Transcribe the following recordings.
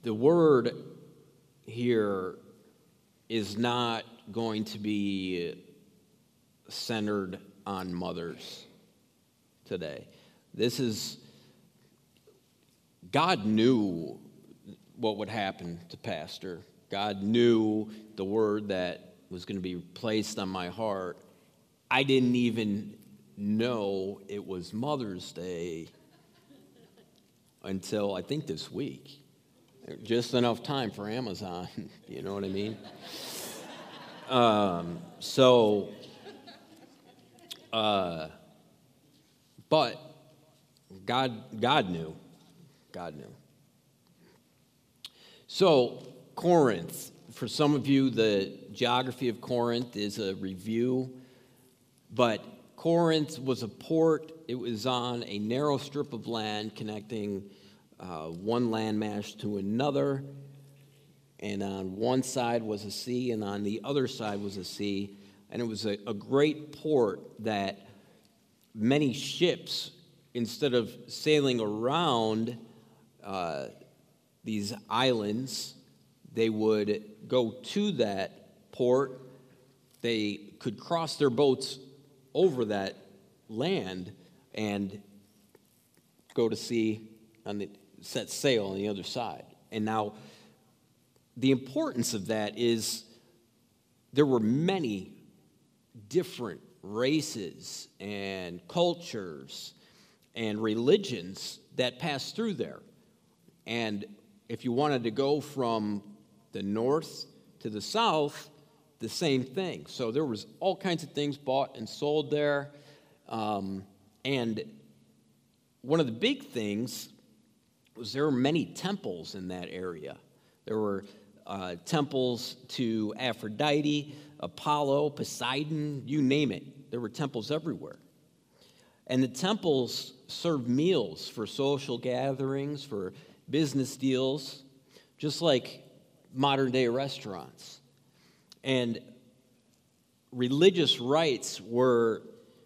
The word here is not going to be centered on mothers today. God knew what would happen to Pastor. God knew the word that was going to be placed on my heart. I didn't even know it was Mother's Day until I think this week. Just enough time for Amazon, you know what I mean? But God knew. God knew. So, Corinth. For some of you, the geography of Corinth is a review. But Corinth was a port. It was on a narrow strip of land connecting one landmass to another. And on one side was a sea, and on the other side was a sea. And it was a great port that many ships, instead of sailing around these islands, they would go to that port. They could cross their boats over that land and go to sea and set sail on the other side. And now, the importance of that is there were many different races and cultures and religions that passed through there. And if you wanted to go from the north to the south, the same thing. So there was all kinds of things bought and sold there. And one of the big things was there were many temples in that area. There were temples to Aphrodite, Apollo, Poseidon, you name it. There were temples everywhere. And the temples served meals for social gatherings, for business deals, just like modern-day restaurants. And religious rites were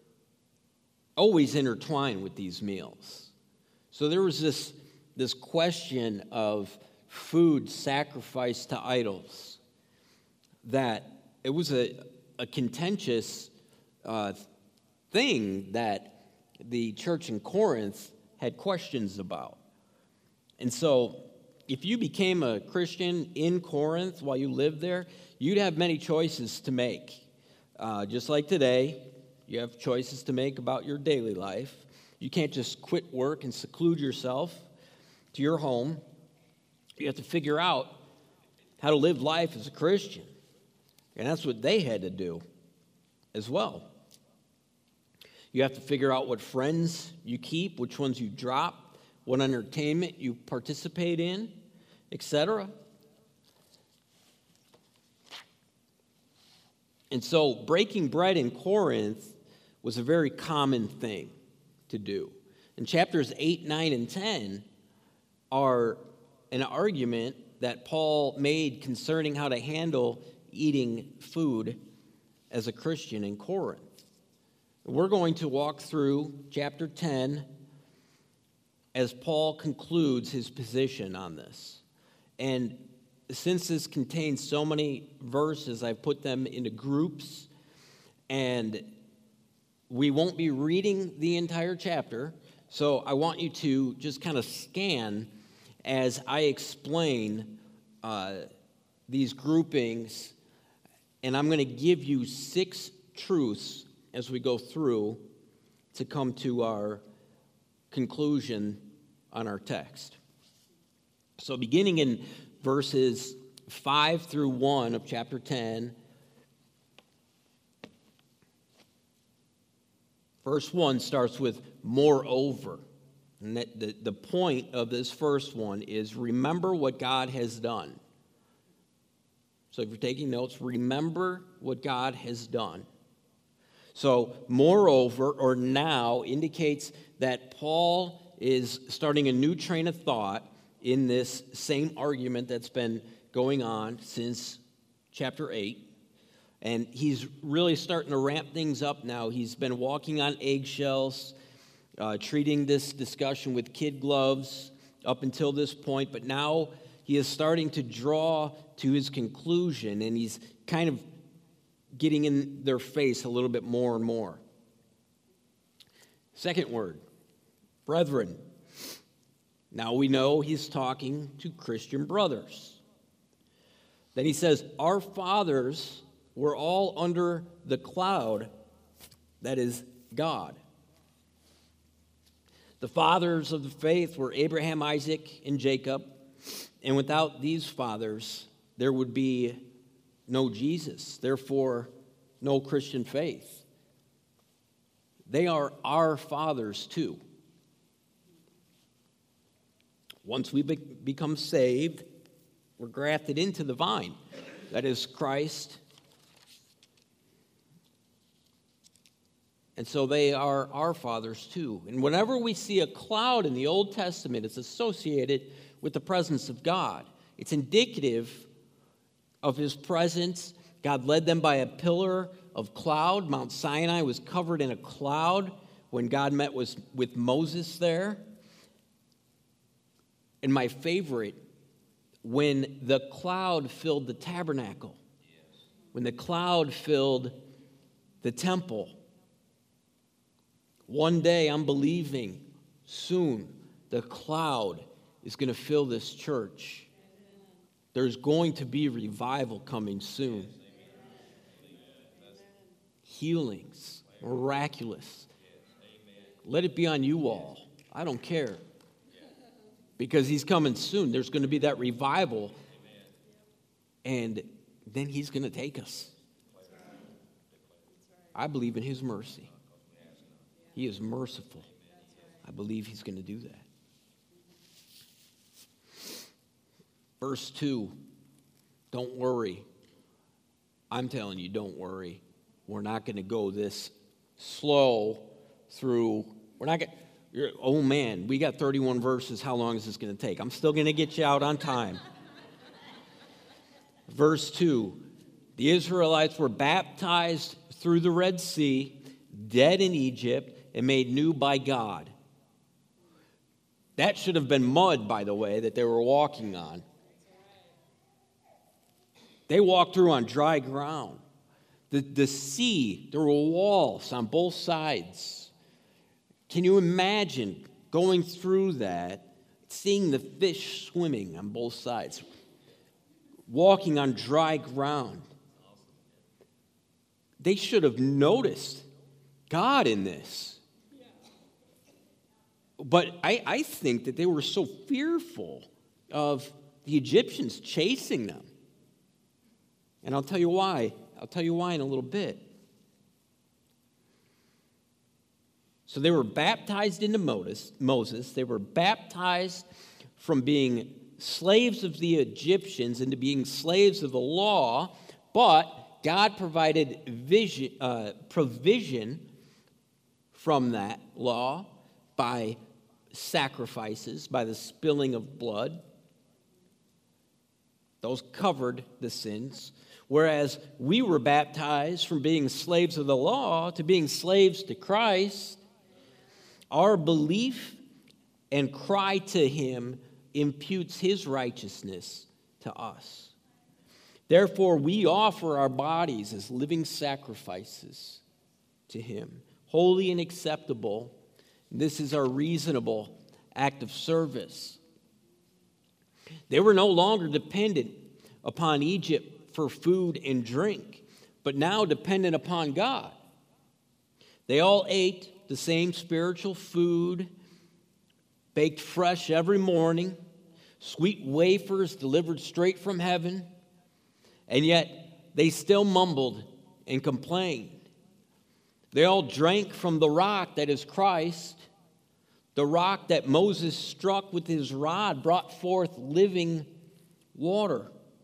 always intertwined with these meals. So there was this question of food sacrificed to idols, that it was a contentious thing that the church in Corinth had questions about. And so if you became a Christian in Corinth while you lived there, you'd have many choices to make. Just like today, you have choices to make about your daily life. You can't just quit work and seclude yourself to your home. You have to figure out how to live life as a Christian. And that's what they had to do as well. You have to figure out what friends you keep, which ones you drop, what entertainment you participate in, etc. And so breaking bread in Corinth was a very common thing to do. And chapters 8, 9, and 10 are an argument that Paul made concerning how to handle eating food as a Christian in Corinth. We're going to walk through chapter 10 as Paul concludes his position on this. And since this contains so many verses, I've put them into groups, and we won't be reading the entire chapter, so I want you to just kind of scan as I explain these groupings, and I'm going to give you 6 truths as we go through to come to our conclusion on our text. So beginning in verses 5 through 1 of chapter 10, verse 1 starts with moreover. And the point of this first one is remember what God has done. So if you're taking notes, remember what God has done. So moreover, or now, indicates that Paul is starting a new train of thought in this same argument that's been going on since chapter 8. And he's really starting to ramp things up now. He's been walking on eggshells, treating this discussion with kid gloves up until this point. But now he is starting to draw to his conclusion, and he's kind of getting in their face a little bit more and more. Second word, brethren. Now we know he's talking to Christian brothers. Then he says, our fathers were all under the cloud, that is God. The fathers of the faith were Abraham, Isaac, and Jacob. And without these fathers, there would be no Jesus. Therefore, no Christian faith. They are our fathers too. Once we become saved, we're grafted into the vine. That is Christ. And so they are our fathers too. And whenever we see a cloud in the Old Testament, it's associated with the presence of God. It's indicative of his presence. God led them by a pillar of cloud. Mount Sinai was covered in a cloud when God met with Moses there. And my favorite, when the cloud filled the tabernacle, when the cloud filled the temple. One day, I'm believing soon the cloud is going to fill this church. There's going to be revival coming soon. Healings, miraculous. Let it be on you all. I don't care. Because he's coming soon. There's going to be that revival. And then he's going to take us. I believe in his mercy. He is merciful. I believe he's going to do that. Verse 2, don't worry. I'm telling you, don't worry. We're not going to go this slow through. We're not going to, oh man, we got 31 verses. How long is this going to take? I'm still going to get you out on time. Verse 2, the Israelites were baptized through the Red Sea, dead in Egypt, and made new by God. That should have been mud, by the way, that they were walking on. They walked through on dry ground. The sea, there were walls on both sides. Can you imagine going through that, seeing the fish swimming on both sides, walking on dry ground? They should have noticed God in this. But I think that they were so fearful of the Egyptians chasing them. And I'll tell you why. I'll tell you why in a little bit. So they were baptized into Moses. They were baptized from being slaves of the Egyptians into being slaves of the law. But God provided provision from that law by sacrifices, by the spilling of blood. Those covered the sins. Whereas we were baptized from being slaves of the law to being slaves to Christ. Our belief and cry to him imputes his righteousness to us. Therefore, we offer our bodies as living sacrifices to him, holy and acceptable. This is our reasonable act of service. They were no longer dependent upon Egypt for food and drink, but now dependent upon God. They all ate the same spiritual food, baked fresh every morning, sweet wafers delivered straight from heaven, and yet they still mumbled and complained. They all drank from the rock that is Christ. The rock that Moses struck with his rod brought forth living water.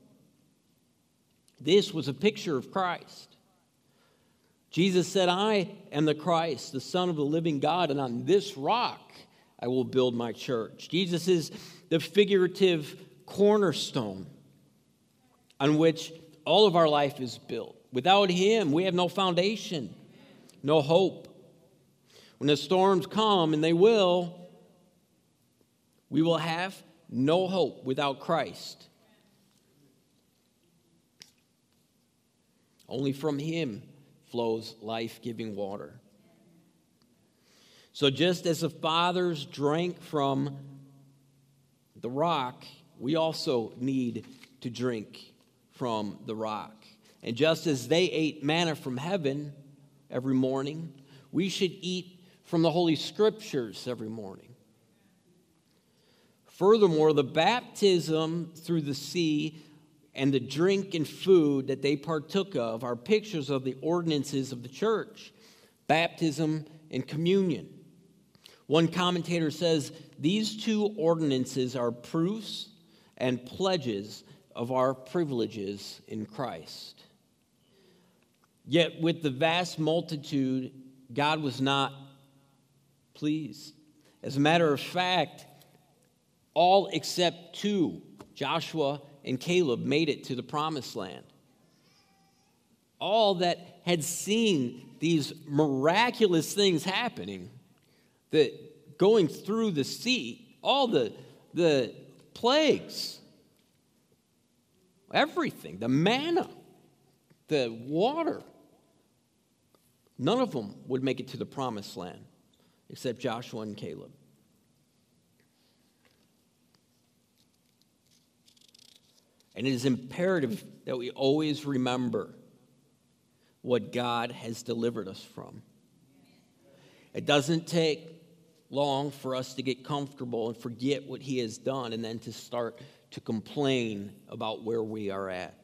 This was a picture of Christ. Jesus said, I am the Christ, the Son of the living God, and on this rock I will build my church. Jesus is the figurative cornerstone on which all of our life is built. Without him, we have no foundation, no hope. When the storms come, and they will, we will have no hope without Christ. Only from him flows life-giving water. So just as the fathers drank from the rock, we also need to drink from the rock. And just as they ate manna from heaven every morning, we should eat from the Holy Scriptures every morning. Furthermore, the baptism through the sea and the drink and food that they partook of are pictures of the ordinances of the church, baptism and communion. One commentator says these two ordinances are proofs and pledges of our privileges in Christ. Yet with the vast multitude, God was not pleased. As a matter of fact, all except two, Joshua and Caleb, made it to the promised land. All that had seen these miraculous things happening, that going through the sea, all the plagues, everything, the manna, the water, none of them would make it to the promised land except Joshua and Caleb. And it is imperative that we always remember what God has delivered us from. It doesn't take long for us to get comfortable and forget what he has done and then to start to complain about where we are at.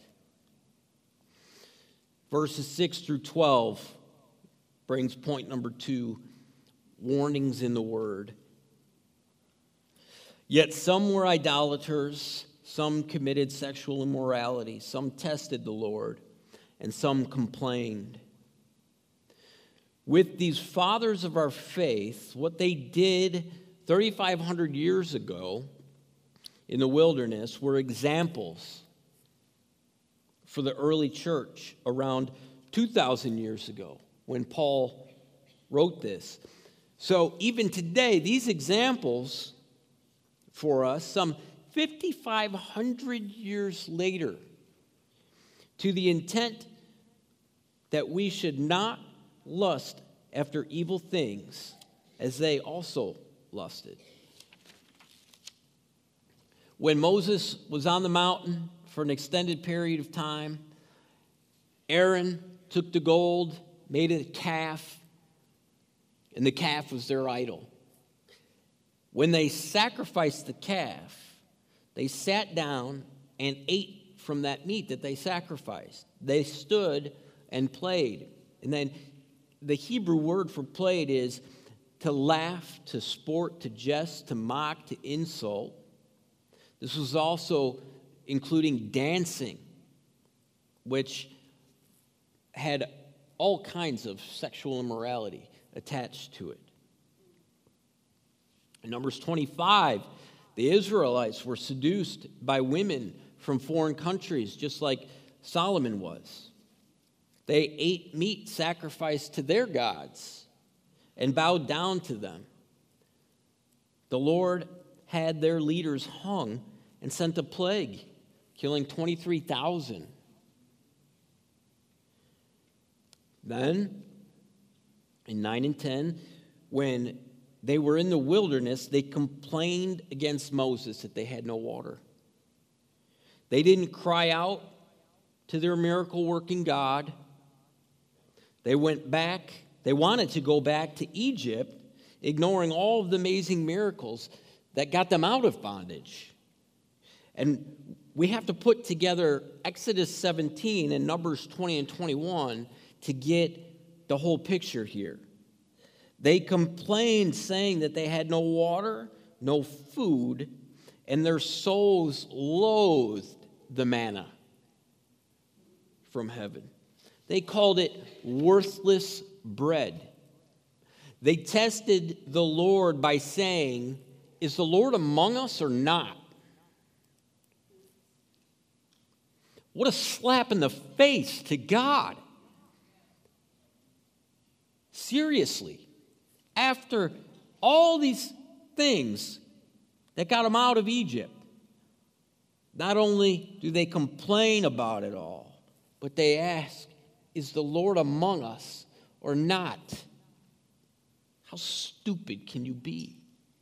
Verses 6 through 12 brings point number 2, warnings in the word. Yet some were idolaters, some committed sexual immorality, some tested the Lord, and some complained. With these fathers of our faith, what they did 3,500 years ago in the wilderness were examples for the early church around 2,000 years ago when Paul wrote this. So even today, these examples for us, some 5,500 years later, to the intent that we should not lust after evil things as they also lusted. When Moses was on the mountain for an extended period of time, Aaron took the gold, made a calf, and the calf was their idol. When they sacrificed the calf, they sat down and ate from that meat that they sacrificed. They stood and played. And then the Hebrew word for played is to laugh, to sport, to jest, to mock, to insult. This was also including dancing, which had all kinds of sexual immorality attached to it. In Numbers 25, the Israelites were seduced by women from foreign countries, just like Solomon was. They ate meat sacrificed to their gods and bowed down to them. The Lord had their leaders hung and sent a plague, killing 23,000. Then, in 9 and 10, when they were in the wilderness, they complained against Moses that they had no water. They didn't cry out to their miracle-working God. They went back. They wanted to go back to Egypt, ignoring all of the amazing miracles that got them out of bondage. And we have to put together Exodus 17 and Numbers 20 and 21 to get the whole picture here. They complained, saying that they had no water, no food, and their souls loathed the manna from heaven. They called it worthless bread. They tested the Lord by saying, "Is the Lord among us or not?" What a slap in the face to God. Seriously, after all these things that got them out of Egypt. Not only do they complain about it all, but they ask, is the Lord among us or not? How stupid can you be?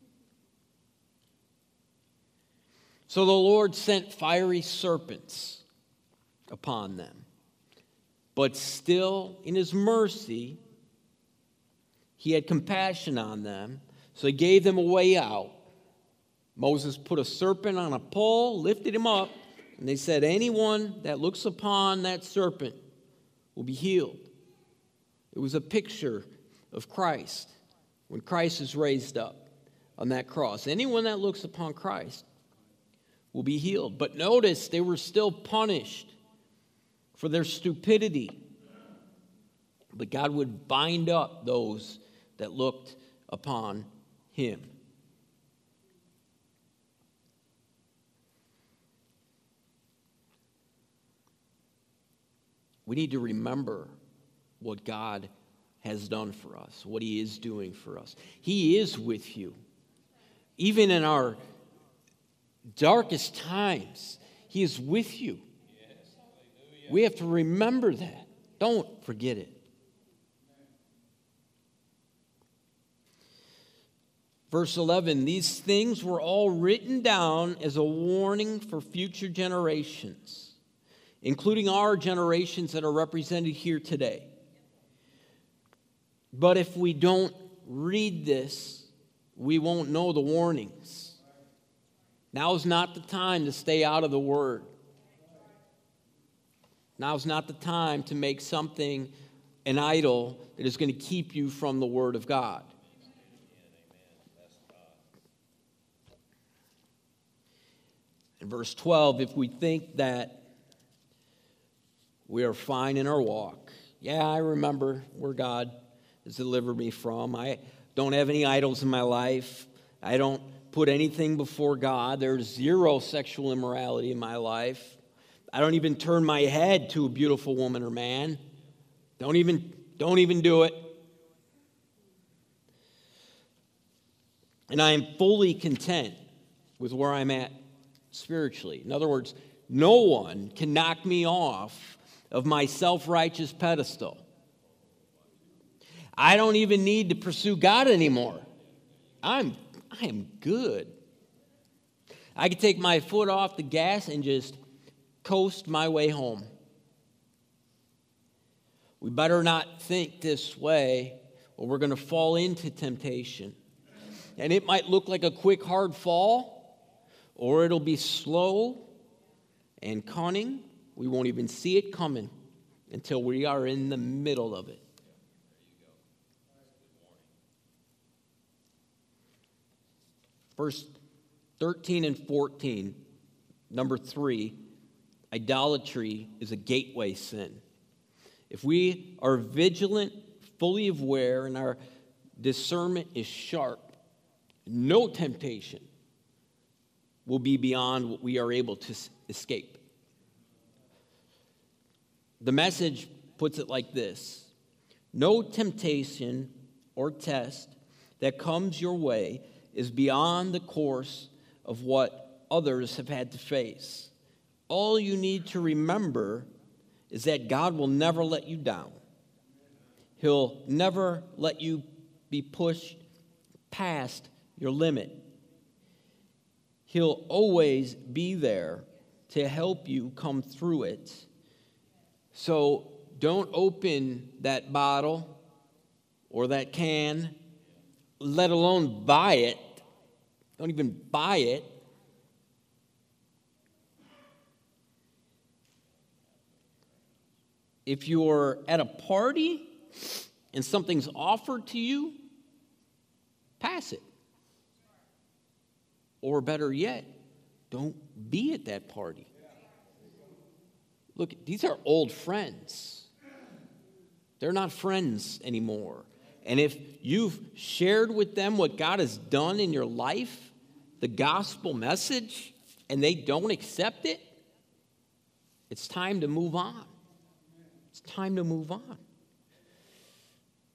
So the Lord sent fiery serpents upon them. But still, in his mercy, he had compassion on them, so he gave them a way out. Moses put a serpent on a pole, lifted him up, and they said, anyone that looks upon that serpent will be healed. It was a picture of Christ when Christ is raised up on that cross. Anyone that looks upon Christ will be healed. But notice they were still punished for their stupidity. But God would bind up those that looked upon him. We need to remember what God has done for us, what he is doing for us. He is with you. Even in our darkest times, he is with you. We have to remember that. Don't forget it. Verse 11, these things were all written down as a warning for future generations, including our generations that are represented here today. But if we don't read this, we won't know the warnings. Now's not the time to stay out of the Word. Now's not the time to make something an idol that is going to keep you from the Word of God. In verse 12, if we think that we are fine in our walk, yeah, I remember where God has delivered me from. I don't have any idols in my life. I don't put anything before God. There's zero sexual immorality in my life. I don't even turn my head to a beautiful woman or man. Don't even do it. And I am fully content with where I'm at spiritually. In other words, no one can knock me off of my self-righteous pedestal. I don't even need to pursue God anymore. I am good. I can take my foot off the gas and just coast my way home. We better not think this way, or we're going to fall into temptation. And it might look like a quick, hard fall, or it'll be slow and cunning. We won't even see it coming until we are in the middle of it. Verse 13 and 14, number 3, idolatry is a gateway sin. If we are vigilant, fully aware, and our discernment is sharp, no temptation will be beyond what we are able to escape. The Message puts it like this: no temptation or test that comes your way is beyond the course of what others have had to face. All you need to remember is that God will never let you down. He'll never let you be pushed past your limit. He'll always be there to help you come through it. So don't open that bottle or that can, let alone buy it. Don't even buy it. If you're at a party and something's offered to you, pass it. Or better yet, don't be at that party. Look, these are old friends. They're not friends anymore. And if you've shared with them what God has done in your life, the gospel message, and they don't accept it, it's time to move on. It's time to move on.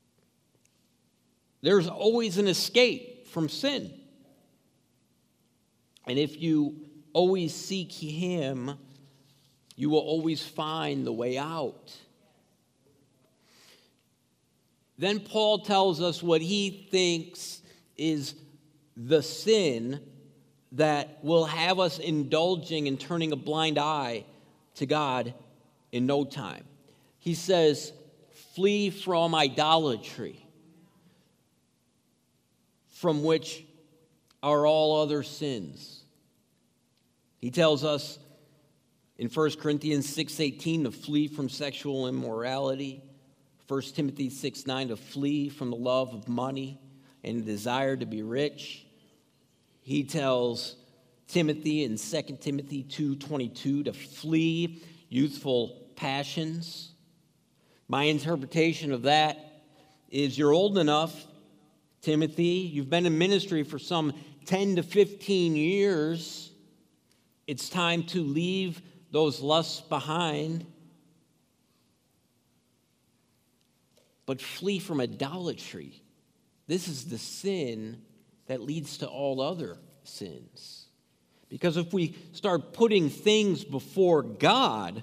There's always an escape from sin. And if you always seek him, you will always find the way out. Then Paul tells us what he thinks is the sin that will have us indulging and turning a blind eye to God in no time. He says, flee from idolatry, from which are all other sins. He tells us in 1 Corinthians 6:18 to flee from sexual immorality, 1 Timothy 6:9 to flee from the love of money and the desire to be rich. He tells Timothy in 2 Timothy 2:22 to flee youthful passions. My interpretation of that is you're old enough, Timothy, you've been in ministry for some 10 to 15 years. It's time to leave those lusts behind. But flee from idolatry. This is the sin that leads to all other sins. Because if we start putting things before God,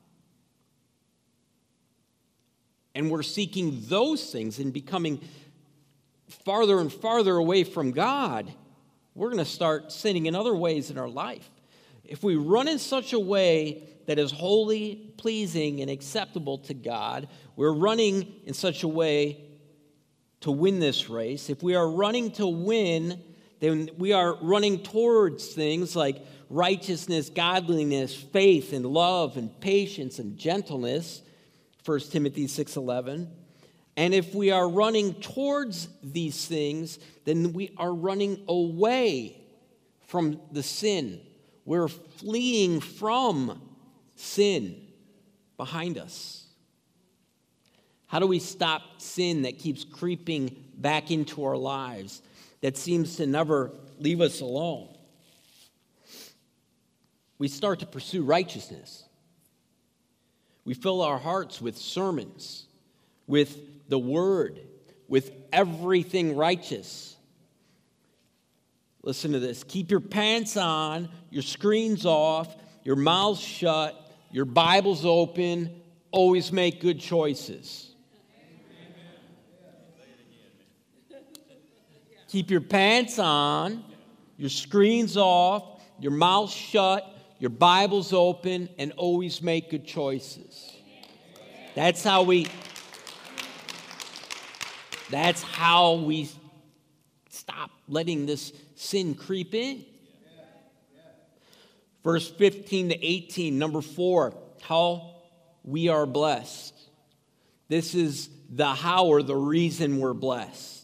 and we're seeking those things and becoming farther and farther away from God, we're going to start sinning in other ways in our life. If we run in such a way that is holy, pleasing, and acceptable to God, we're running in such a way to win this race. If we are running to win, then we are running towards things like righteousness, godliness, faith, and love, and patience, and gentleness, 1 Timothy 6:11. And if we are running towards these things, then we are running away from the sin. We're fleeing from sin behind us. How do we stop sin that keeps creeping back into our lives, that seems to never leave us alone? We start to pursue righteousness. We fill our hearts with sermons, with the Word, with everything righteous. Listen to this. Keep your pants on, your screens off, your mouths shut, your Bibles open. Always make good choices. Keep your pants on, your screens off, your mouth shut, your Bible's open, and always make good choices. That's how we stop letting this sin creep in. Verse 15 to 18, number 4, how we are blessed. This is the how, or the reason we're blessed.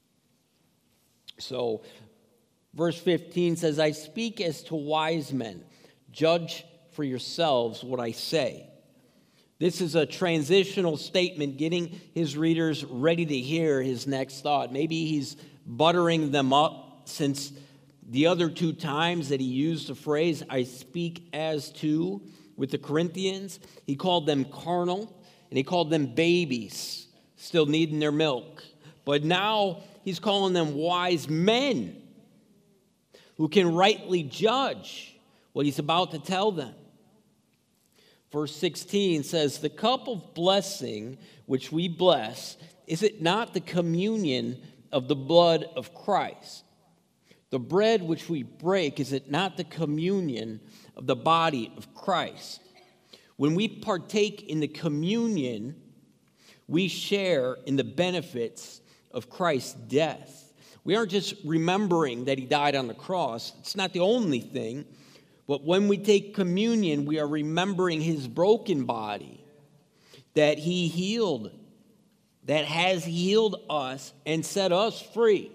So, verse 15 says, I speak as to wise men. Judge for yourselves what I say. This is a transitional statement, getting his readers ready to hear his next thought. Maybe he's buttering them up, since the other two times that he used the phrase, I speak as to, with the Corinthians, he called them carnal, and he called them babies, still needing their milk. But now he's calling them wise men who can rightly judge what he's about to tell them. Verse 16 says, the cup of blessing which we bless, is it not the communion of the blood of Christ? The bread which we break, is it not the communion of the body of Christ? When we partake in the communion, we share in the benefits of Christ's death. We aren't just remembering that he died on the cross. It's not the only thing. But when we take communion, we are remembering his broken body that he healed, that has healed us and set us free.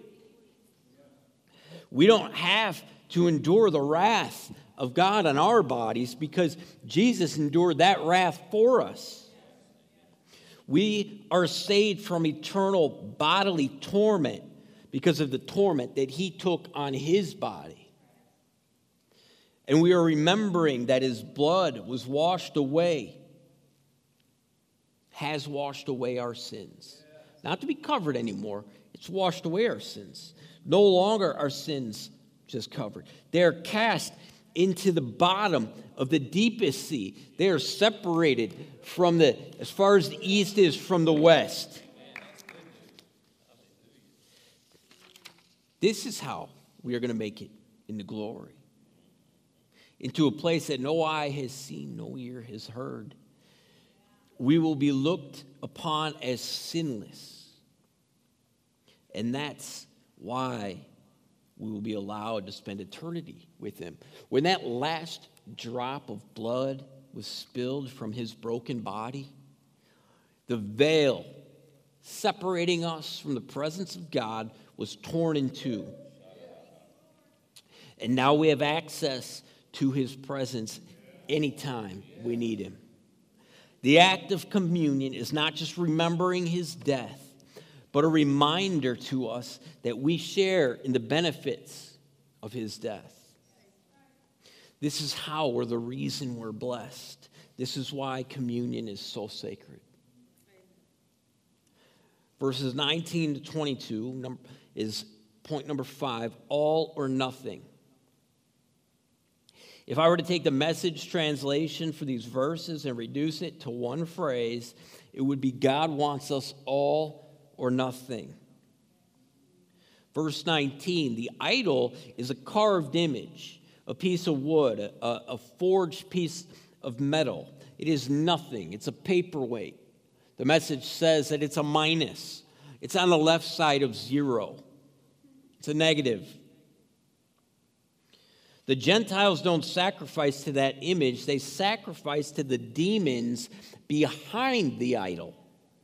We don't have to endure the wrath of God on our bodies, because Jesus endured that wrath for us. We are saved from eternal bodily torment because of the torment that he took on his body. And we are remembering that his blood was washed away, has washed away our sins. Not to be covered anymore, it's washed away our sins. No longer are sins just covered. They're cast into the bottom of the deepest sea. They are separated from as far as the east is from the west. This is how we are going to make it into glory. Into a place that no eye has seen, no ear has heard. We will be looked upon as sinless. And that's why we will be allowed to spend eternity with him. When that last drop of blood was spilled from his broken body, the veil separating us from the presence of God was torn in two. And now we have access to his presence anytime we need him. The act of communion is not just remembering his death, but a reminder to us that we share in the benefits of his death. This is how we're the reason we're blessed. This is why communion is so sacred. Verses 19 to 22 is point number 5, all or nothing. If I were to take the Message translation for these verses and reduce it to one phrase, it would be God wants us all or nothing. Verse 19, the idol is a carved image, a piece of wood, a forged piece of metal. It is nothing. It's a paperweight. The Message says that it's a minus. It's on the left side of zero. It's a negative. The Gentiles don't sacrifice to that image. They sacrifice to the demons behind the idol.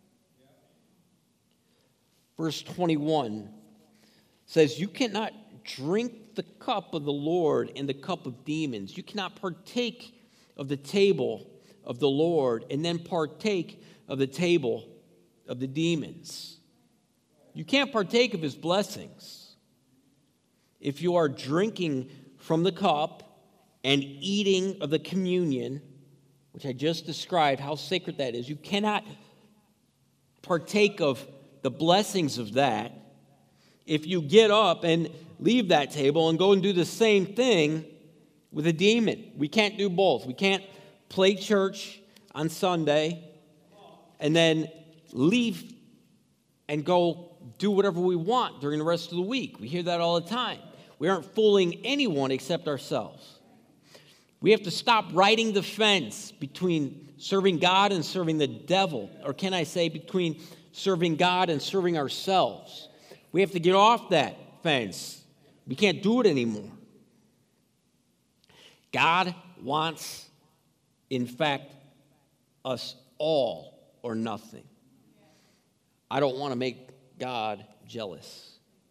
Verse 21 says, you cannot drink the cup of the Lord and the cup of demons. You cannot partake of the table of the Lord and then partake of the table of the demons. You can't partake of his blessings if you are drinking from the cup and eating of the communion, which I just described how sacred that is. You cannot partake of the blessings of that if you get up and leave that table and go and do the same thing with a demon. We can't do both. We can't play church on Sunday and then leave and go do whatever we want during the rest of the week. We hear that all the time. We aren't fooling anyone except ourselves. We have to stop riding the fence between serving God and serving the devil, or can I say between serving God and serving ourselves. We have to get off that fence. We can't do it anymore. God wants, in fact, us all or nothing. I don't want to make God jealous.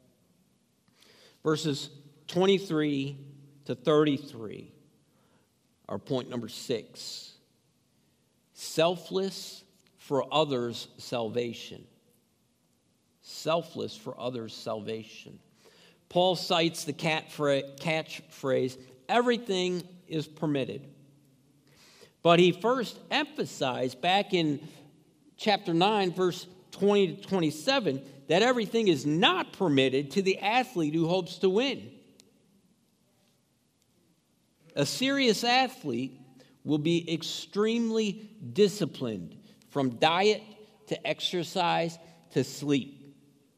Verses 23 to 33 are point number 6. Selfless for others' salvation. Selfless for others' salvation. Paul cites the catchphrase, everything is permitted. But he first emphasized back in chapter 9, verse 20 to 27, that everything is not permitted to the athlete who hopes to win. A serious athlete will be extremely disciplined from diet to exercise to sleep.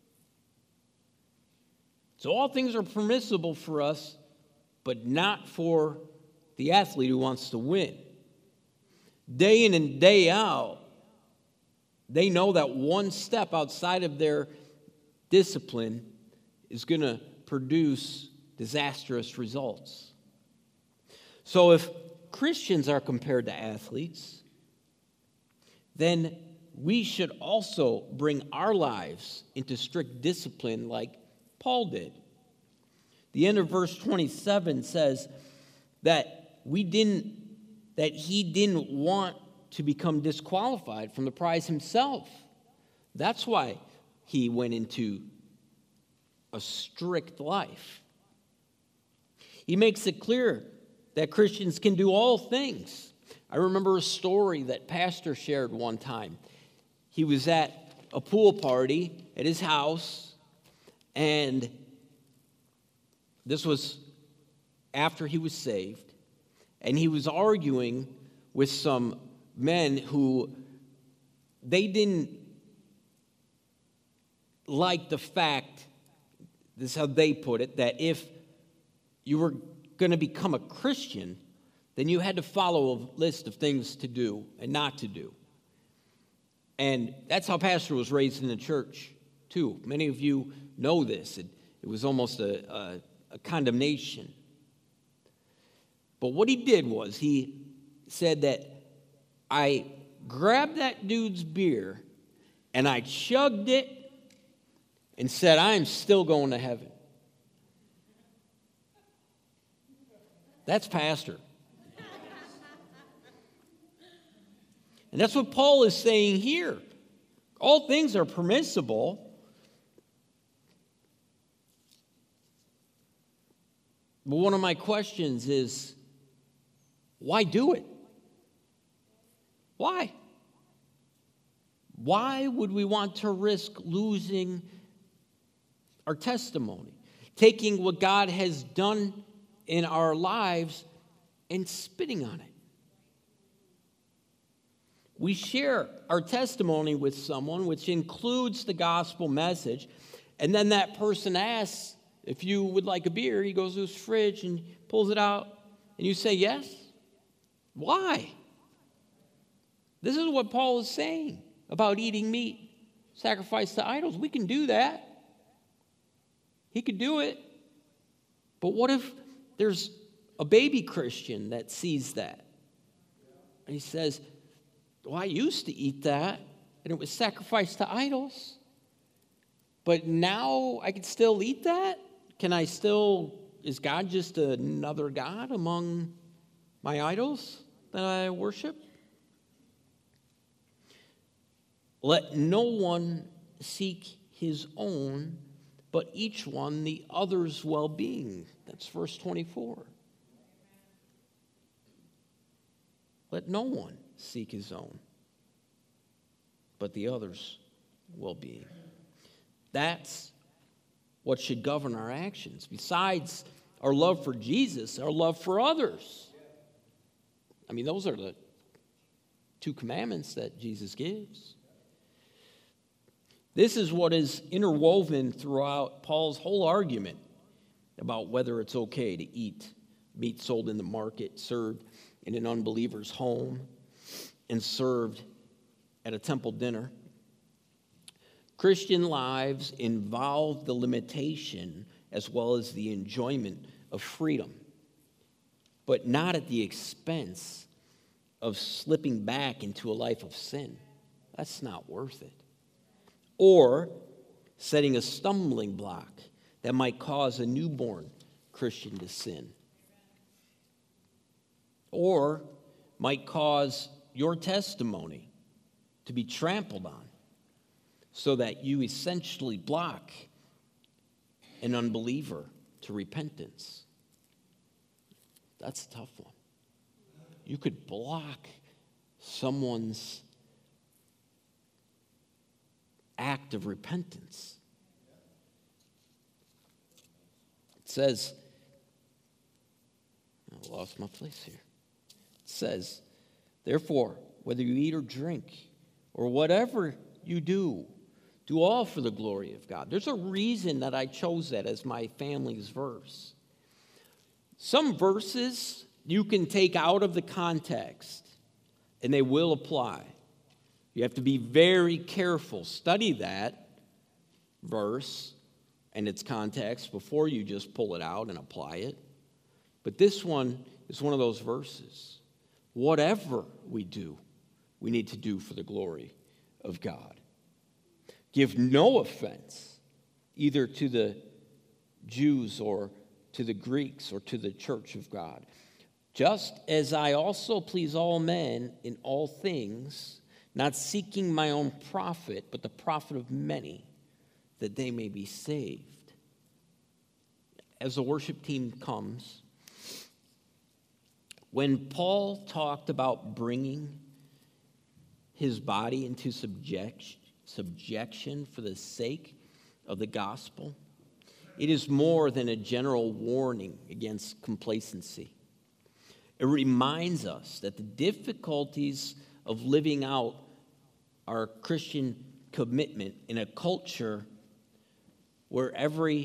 So all things are permissible for us, but not for the athlete who wants to win. Day in and day out, they know that one step outside of their discipline is going to produce disastrous results. So if Christians are compared to athletes, then we should also bring our lives into strict discipline like Paul did. The end of verse 27 says that he didn't want to become disqualified from the prize himself. That's why he went into a strict life. He makes it clear that Christians can do all things. I remember a story that Pastor shared one time. He was at a pool party at his house, and This was after he was saved, and he was arguing with some men who they didn't like the fact, this is how they put it, that if you were going to become a Christian, then you had to follow a list of things to do and not to do. And that's how Pastor was raised in the church, too. Many of you know this. It was almost a condemnation. But what he did was he said that I grabbed that dude's beer and I chugged it and said, I'm still going to heaven. That's Pastor. And that's what Paul is saying here. All things are permissible, but one of my questions is, why do it? Why? Why would we want to risk losing our testimony? Taking what God has done in our lives and spitting on it. We share our testimony with someone, which includes the gospel message, and then that person asks if you would like a beer. He goes to his fridge and pulls it out, and you say yes. Why? This is what Paul is saying about eating meat sacrificed to idols. We can do that. He could do it. But what if there's a baby Christian that sees that? And he says, well, I used to eat that, and it was sacrificed to idols. But now I can still eat that? Is God just another God among my idols that I worship? Let no one seek his own, but each one the other's well-being. That's verse 24. Let no one seek his own, but the other's well-being. That's what should govern our actions. Besides our love for Jesus, our love for others. I mean, those are the two commandments that Jesus gives. This is what is interwoven throughout Paul's whole argument about whether it's okay to eat meat sold in the market, served in an unbeliever's home, and served at a temple dinner. Christian lives involve the limitation as well as the enjoyment of freedom, but not at the expense of slipping back into a life of sin. That's not worth it. Or setting a stumbling block that might cause a newborn Christian to sin. Or might cause your testimony to be trampled on so that you essentially block an unbeliever to repentance. That's a tough one. You could block someone's act of repentance. It says, I lost my place here. It says, therefore, whether you eat or drink or whatever you do all for the glory of God. There's a reason that I chose that as my family's verse. Some verses you can take out of the context and they will apply. You have to be very careful. Study that verse and its context before you just pull it out and apply it. But this one is one of those verses. Whatever we do, we need to do for the glory of God. Give no offense either to the Jews or to the Greeks or to the church of God. Just as I also please all men in all things, not seeking my own profit, but the profit of many, that they may be saved. As the worship team comes, when Paul talked about bringing his body into subjection for the sake of the gospel, it is more than a general warning against complacency. It reminds us that the difficulties of living out our Christian commitment in a culture where every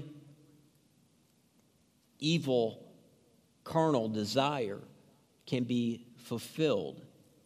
evil, carnal desire can be fulfilled.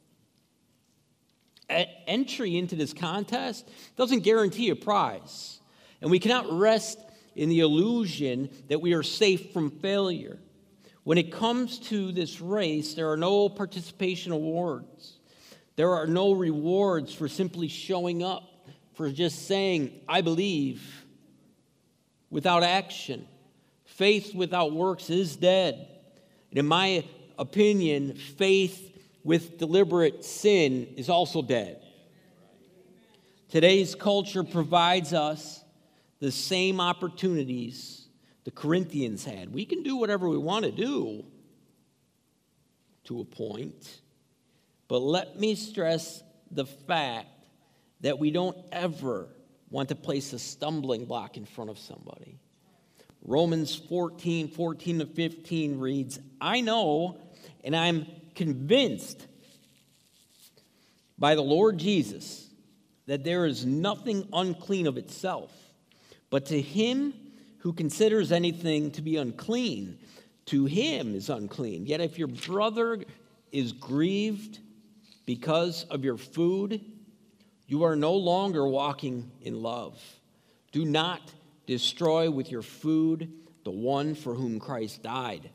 Entry into this contest doesn't guarantee a prize, and we cannot rest in the illusion that we are safe from failure. When it comes to this race, there are no participation awards. There are no rewards for simply showing up, for just saying, I believe, without action. Faith without works is dead. And in my opinion, faith with deliberate sin is also dead. Today's culture provides us the same opportunities the Corinthians had. We can do whatever we want to do to a point, but let me stress the fact that we don't ever want to place a stumbling block in front of somebody. Romans 14:14-15 reads, I know and I'm convinced by the Lord Jesus that there is nothing unclean of itself, but to him who considers anything to be unclean, to him is unclean. Yet if your brother is grieved because of your food, you are no longer walking in love. Do not destroy with your food the one for whom Christ died.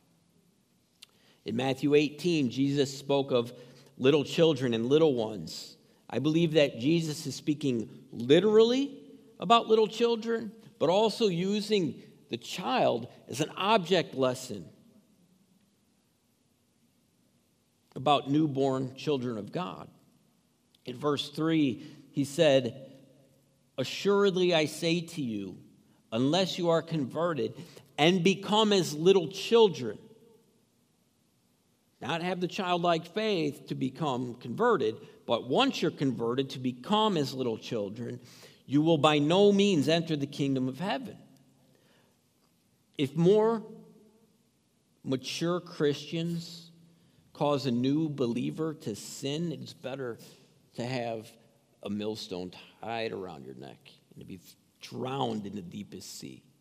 In Matthew 18, Jesus spoke of little children and little ones. I believe that Jesus is speaking literally about little children, but also using the child as an object lesson about newborn children of God. In verse 3, he said, assuredly I say to you, unless you are converted and become as little children, not have the childlike faith to become converted, but once you're converted to become as little children, you will by no means enter the kingdom of heaven. If more mature Christians cause a new believer to sin, it's better to have a millstone tied around your neck and to be drowned in the deepest sea.